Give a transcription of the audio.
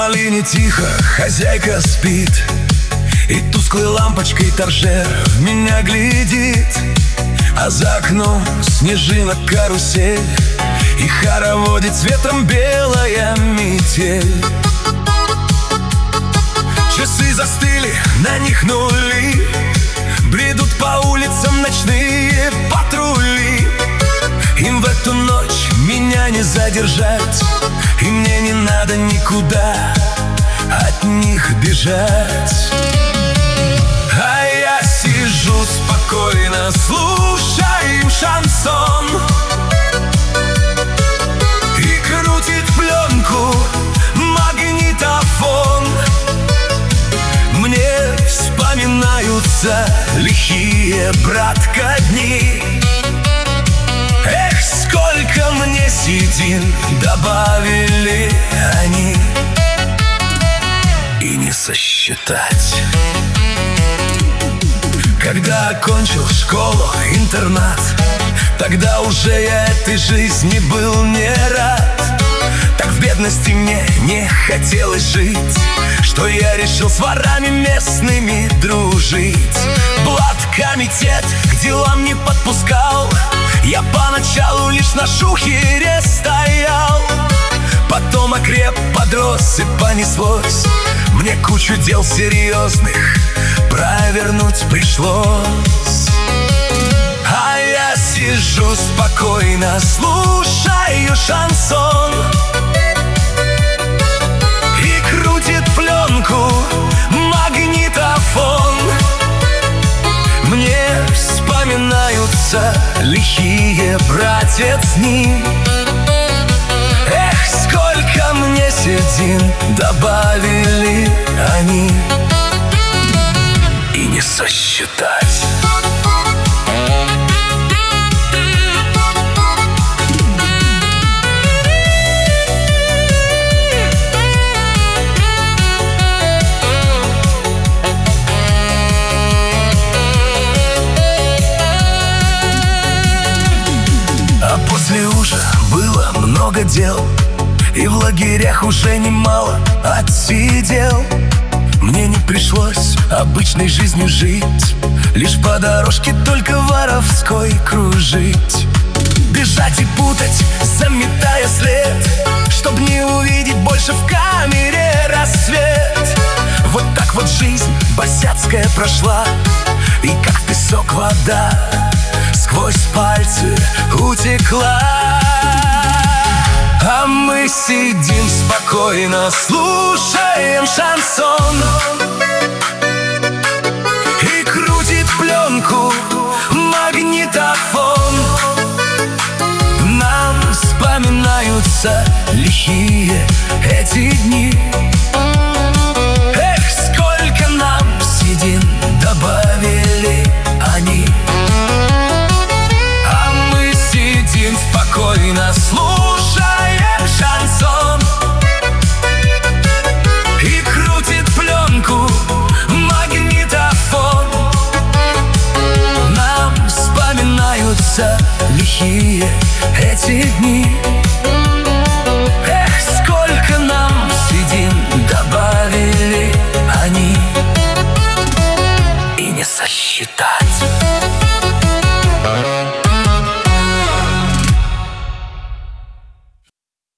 малине тихо хозяйка спит, и тусклой лампочкой торжер в меня глядит. А за окном снежинок карусель, и хороводит с ветром белая метель. Часы застыли, на них нули, бредут по улицам ночные патрули. Им в эту ночь меня не задержать, и мне не надо никуда от них бежать. А я сижу спокойно, слушаю шансон, и крутит пленку магнитофон. Мне вспоминаются лихие, братка, дни. Эх, сколько мне седин добавили они, и не сосчитать. Когда окончил школу-интернат, тогда уже я этой жизни был не рад. Так в бедности мне не хотелось жить, что я решил с ворами местными дружить. Блаткомитет к делам не подпускал, я поначалу лишь на шухере стоял. Потом окреп, подрос и понеслось, мне кучу дел серьезных провернуть пришлось. А я сижу спокойно, слушаю шансон, и крутит пленку магнитофон. Мне вспоминаются лихие, братец, дни. Эх, сколько мне седин добавили они, и не сосчитать. А после уже было много дел, и в лагерях уже немало отсидел. Мне не пришлось обычной жизнью жить, лишь по дорожке только воровской кружить. Бежать и путать, заметая след, чтоб не увидеть больше в камере рассвет. Вот так вот жизнь босяцкая прошла, и как в песок вода сквозь пальцы утекла. А мы сидим спокойно, слушаем шансон, и крутит пленку магнитофон. Нам вспоминаются лихие эти дни. Эх, сколько нам седин добавили они. А мы сидим спокойно, слушаем шансон, и крутит пленку магнитофон. Нам вспоминаются лихие эти дни. Эх, сколько нам седин добавили они, и не сосчитать.